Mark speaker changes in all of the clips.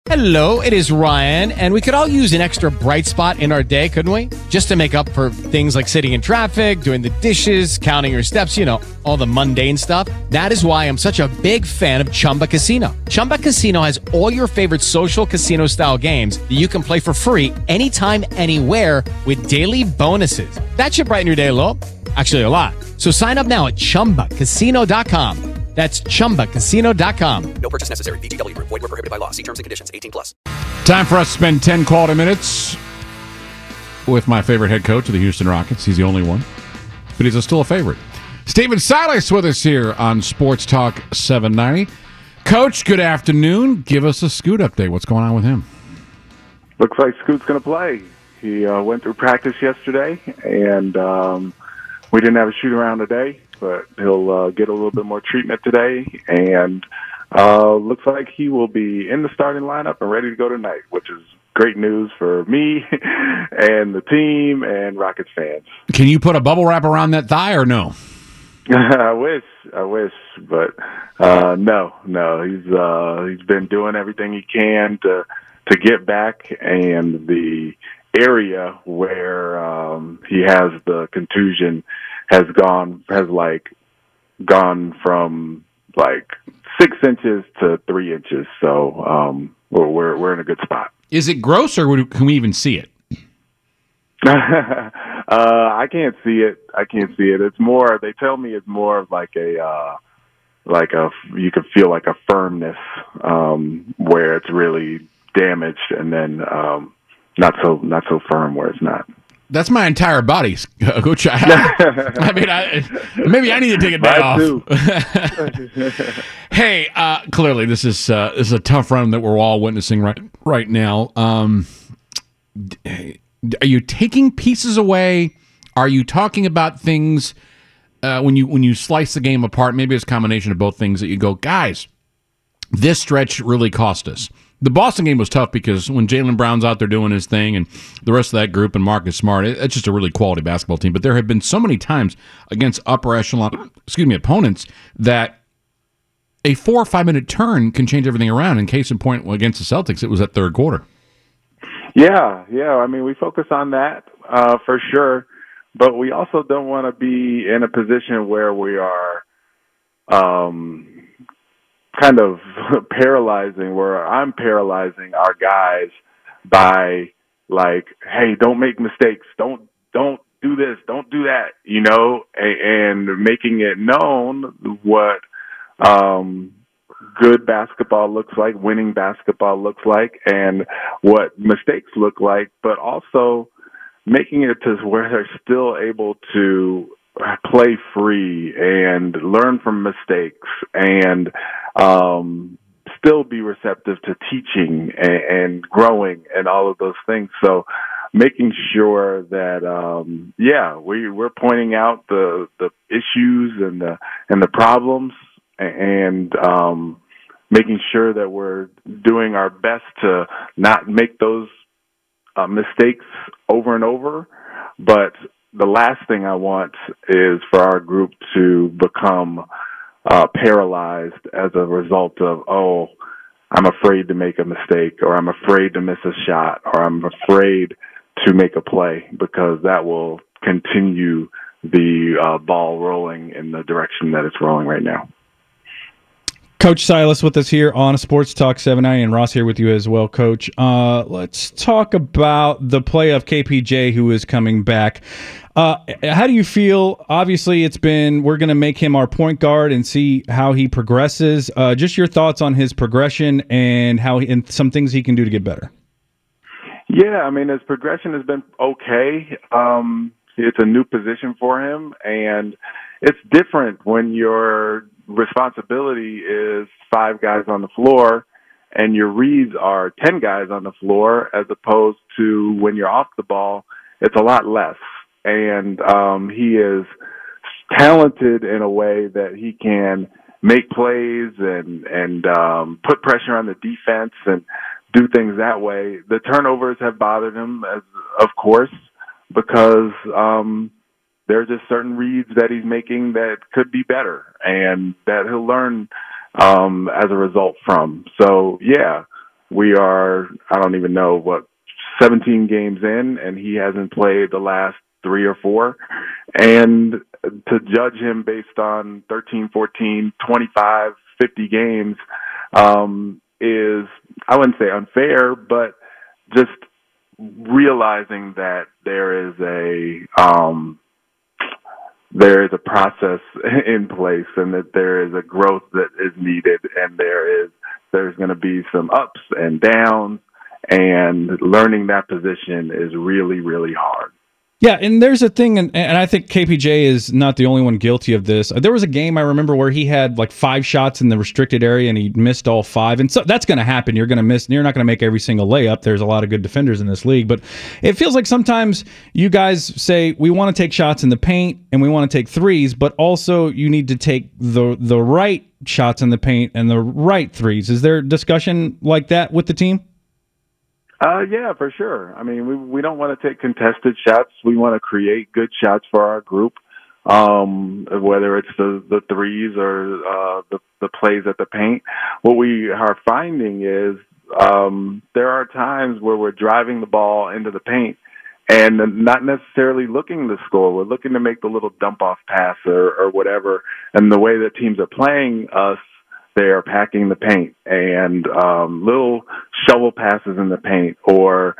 Speaker 1: Hello, it is Ryan, and we could all use an extra bright spot in our day, couldn't we? Just to make up for things like sitting in traffic, doing the dishes, counting your steps, all the mundane stuff. That is why I'm such a big fan of Chumba Casino. Chumba Casino has all your favorite social casino-style games that you can play for free anytime, anywhere with daily bonuses. That should brighten your day a little. Actually, a lot. So sign up now at ChumbaCasino.com. That's ChumbaCasino.com.
Speaker 2: No purchase necessary. VGW Group. Void where prohibited by law. See terms and conditions. 18+.
Speaker 3: Time for us to spend 10 quality minutes with my favorite head coach of the Houston Rockets. He's the only one, but he's still a favorite. Stephen Silas with us here on Sports Talk 790. Coach, good afternoon. Give us a Scoot update. What's going on with him?
Speaker 4: Looks like Scoot's going to play. He went through practice yesterday, and we didn't have a shoot-around today, but he'll get a little bit more treatment today, and looks like he will be in the starting lineup and ready to go tonight, which is great news for me and the team and Rockets fans.
Speaker 3: Can you put a bubble wrap around that thigh or no?
Speaker 4: I wish, but no. He's been doing everything he can to get back, and the area where he has the contusion has gone from like 6 inches to 3 inches. So we're in a good spot.
Speaker 3: Is it gross, or can we even see it?
Speaker 4: I can't see it. It's more. They tell me it's more of like a you can feel like a firmness where it's really damaged, and then not so firm where it's not.
Speaker 3: That's my entire body, Coach. I mean, maybe I need to take a day off. Hey, clearly this is a tough run that we're all witnessing right now. Are you taking pieces away? Are you talking about things when you slice the game apart? Maybe it's a combination of both things that you go, guys, this stretch really cost us. The Boston game was tough because when Jaylen Brown's out there doing his thing and the rest of that group and Marcus Smart, it's just a really quality basketball team. But there have been so many times against upper echelon, opponents that a 4 or 5 minute turn can change everything around. In case in point, against the Celtics, it was that third quarter.
Speaker 4: Yeah. I mean, we focus on that for sure, but we also don't want to be in a position where we are kind of paralyzing, where I'm paralyzing our guys by like, hey, don't make mistakes, don't do this, don't do that, and making it known what good basketball looks like, winning basketball looks like, and what mistakes look like, but also making it to where they're still able to play free and learn from mistakes and still be receptive to teaching and growing and all of those things. So making sure that, we're pointing out the issues and the problems, and making sure that we're doing our best to not make those mistakes over and over. But the last thing I want is for our group to become paralyzed as a result of, I'm afraid to make a mistake, or I'm afraid to miss a shot, or I'm afraid to make a play, because that will continue the ball rolling in the direction that it's rolling right now.
Speaker 5: Coach Silas with us here on Sports Talk 790, and Ross here with you as well, Coach. Let's talk about the play of KPJ, who is coming back. How do you feel? Obviously, we're going to make him our point guard and see how he progresses. Just your thoughts on his progression and and some things he can do to get better.
Speaker 4: Yeah, I mean, his progression has been okay. It's a new position for him, and it's different when your responsibility is 5 guys on the floor and your reads are 10 guys on the floor, as opposed to when you're off the ball, it's a lot less. And he is talented in a way that he can make plays and put pressure on the defense and do things that way. The turnovers have bothered him, of course, because there are just certain reads that he's making that could be better and that he'll learn as a result from. So, yeah, we are, I don't even know, 17 games in, and he hasn't played the last 3 or 4. And to judge him based on 13, 14, 25, 50 games is, I wouldn't say unfair, but just realizing that there is a process in place, and that there is a growth that is needed, and there's going to be some ups and downs, and learning that position is really, really hard.
Speaker 5: Yeah, and there's a thing, and I think KPJ is not the only one guilty of this. There was a game I remember where he had like 5 shots in the restricted area, and he missed all 5. And so that's going to happen. You're going to miss, and you're not going to make every single layup. There's a lot of good defenders in this league. But it feels like sometimes you guys say, we want to take shots in the paint, and we want to take threes, but also you need to take the right shots in the paint and the right threes. Is there discussion like that with the team?
Speaker 4: Yeah, for sure. I mean, we don't want to take contested shots. We want to create good shots for our group, whether it's the threes or the plays at the paint. What we are finding is there are times where we're driving the ball into the paint and not necessarily looking to score. We're looking to make the little dump-off pass or whatever. And the way that teams are playing us, they are packing the paint and little shovel passes in the paint, or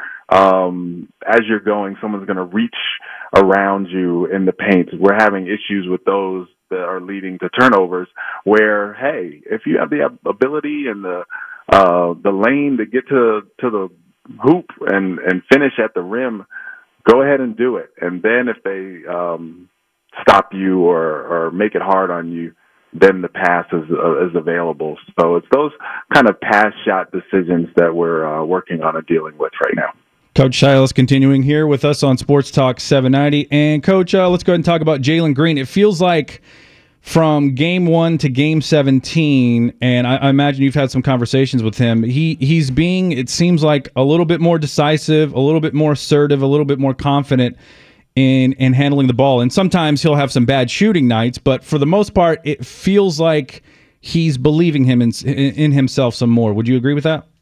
Speaker 4: as you're going, someone's going to reach around you in the paint. We're having issues with those that are leading to turnovers where, hey, if you have the ability and the lane to get to the hoop and finish at the rim, go ahead and do it. And then if they stop you or make it hard on you, then the pass is available. So it's those kind of pass shot decisions that we're working on and dealing with right now.
Speaker 5: Coach Silas continuing here with us on Sports Talk 790. And, Coach, let's go ahead and talk about Jalen Green. It feels like from Game 1 to Game 17, and I imagine you've had some conversations with him, he's being, it seems like, a little bit more decisive, a little bit more assertive, a little bit more confident in handling the ball. And sometimes he'll have some bad shooting nights, but for the most part, it feels like he's believing in himself some more. Would you agree with that?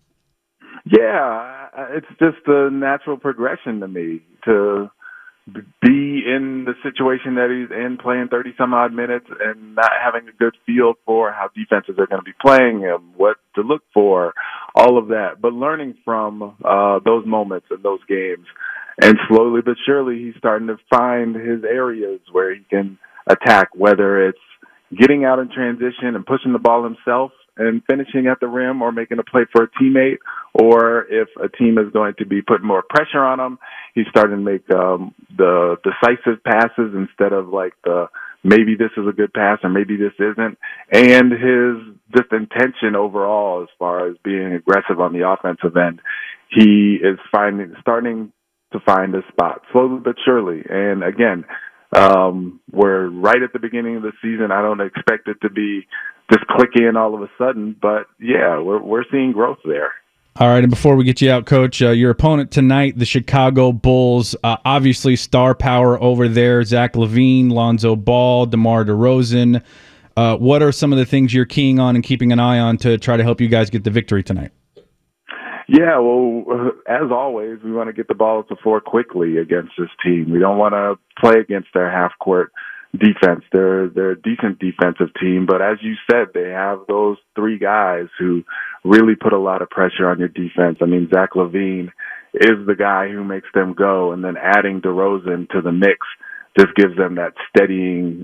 Speaker 4: Yeah, it's just a natural progression to me to be in the situation that he's in, playing 30-some-odd minutes and not having a good feel for how defenses are going to be playing him, what to look for, all of that. But learning from those moments and those games. And slowly but surely, he's starting to find his areas where he can attack, whether it's getting out in transition and pushing the ball himself and finishing at the rim or making a play for a teammate, or if a team is going to be putting more pressure on him, he's starting to make the decisive passes instead of like the maybe this is a good pass or maybe this isn't. And his just intention overall as far as being aggressive on the offensive end, he is starting to find a spot slowly but surely. And again, we're right at the beginning of the season. I don't expect it to be just click in all of a sudden, but yeah, we're seeing growth there.
Speaker 5: All right, and before we get you out, Coach, your opponent tonight, the Chicago Bulls, obviously star power over there, Zach LaVine, Lonzo Ball, DeMar DeRozan. What are some of the things you're keying on and keeping an eye on to try to help you guys get the victory tonight?
Speaker 4: Yeah, well, as always, we want to get the ball to the floor quickly against this team. We don't want to play against their half-court defense. They're a decent defensive team, but as you said, they have those 3 guys who really put a lot of pressure on your defense. I mean, Zach LaVine is the guy who makes them go, and then adding DeRozan to the mix just gives them that steadying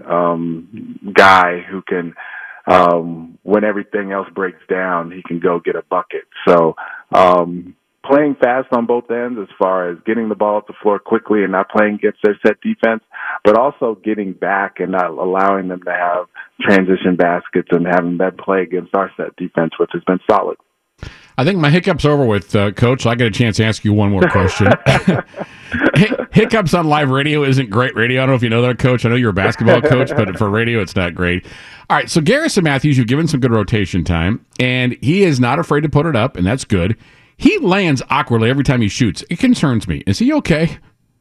Speaker 4: guy who can, when everything else breaks down, he can go get a bucket. So playing fast on both ends as far as getting the ball up the floor quickly and not playing against their set defense, but also getting back and not allowing them to have transition baskets and having them play against our set defense, which has been solid.
Speaker 3: I think my hiccup's over with, Coach. So I get a chance to ask you one more question. Hiccups on live radio isn't great radio. I don't know if you know that, Coach. I know you're a basketball coach, but for radio, it's not great. All right, so Garrison Matthews, you've given some good rotation time, and he is not afraid to put it up, and that's good. He lands awkwardly every time he shoots. It concerns me. Is he okay?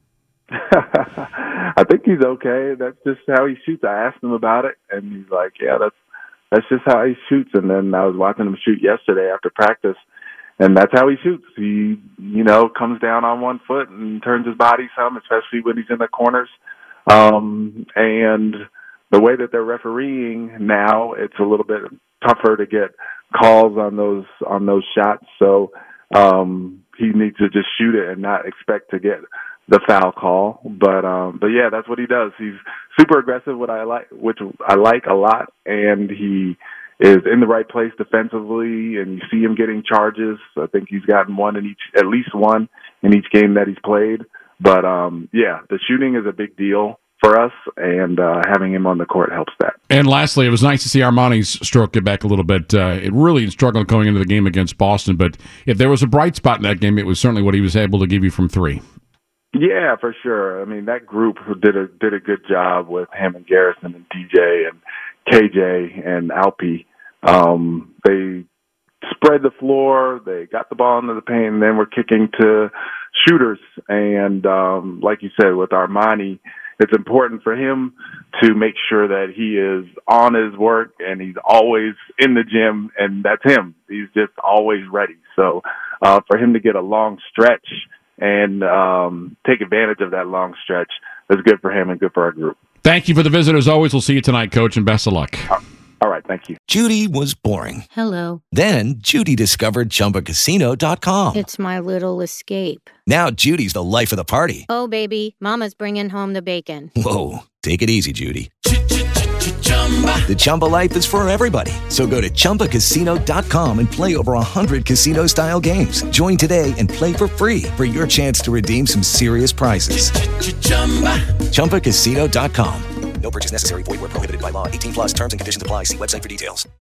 Speaker 4: I think he's okay. That's just how he shoots. I asked him about it, and he's like, yeah, that's just how he shoots. And then I was watching him shoot yesterday after practice, and that's how he shoots. He, comes down on one foot and turns his body some, especially when he's in the corners. And the way that they're refereeing now, it's a little bit tougher to get calls on those shots. So he needs to just shoot it and not expect to get the foul call. But yeah, that's what he does. He's super aggressive, which I like a lot, and he is in the right place defensively, and you see him getting charges. I think he's gotten at least one in each game that he's played. But yeah, the shooting is a big deal for us, and having him on the court helps that. And
Speaker 3: lastly, it was nice to see Armani's stroke get back a little bit. It really struggled going into the game against Boston, but if there was a bright spot in that game, it was certainly what he was able to give you from three.
Speaker 4: Yeah, for sure. I mean, that group did a good job with him and Garrison and DJ and KJ and Alpi. They spread the floor, they got the ball into the paint, and then we're kicking to shooters. And like you said, with Armani, it's important for him to make sure that he is on his work and he's always in the gym, and that's him. He's just always ready. So for him to get a long stretch and take advantage of that long stretch is good for him and good for our group.
Speaker 3: Thank you for the visit. As always, we'll see you tonight, Coach, and best of luck.
Speaker 4: All right, thank you.
Speaker 6: Judy was boring.
Speaker 7: Hello.
Speaker 6: Then Judy discovered ChumbaCasino.com.
Speaker 7: It's my little escape.
Speaker 6: Now Judy's the life of the party.
Speaker 7: Oh, baby, mama's bringing home the bacon.
Speaker 6: Whoa, take it easy, Judy. The Chumba life is for everybody. So go to ChumbaCasino.com and play over 100 casino-style games. Join today and play for free for your chance to redeem some serious prizes. ChumbaCasino.com.
Speaker 2: No purchase necessary. Void where prohibited by law. 18+ terms and conditions apply. See website for details.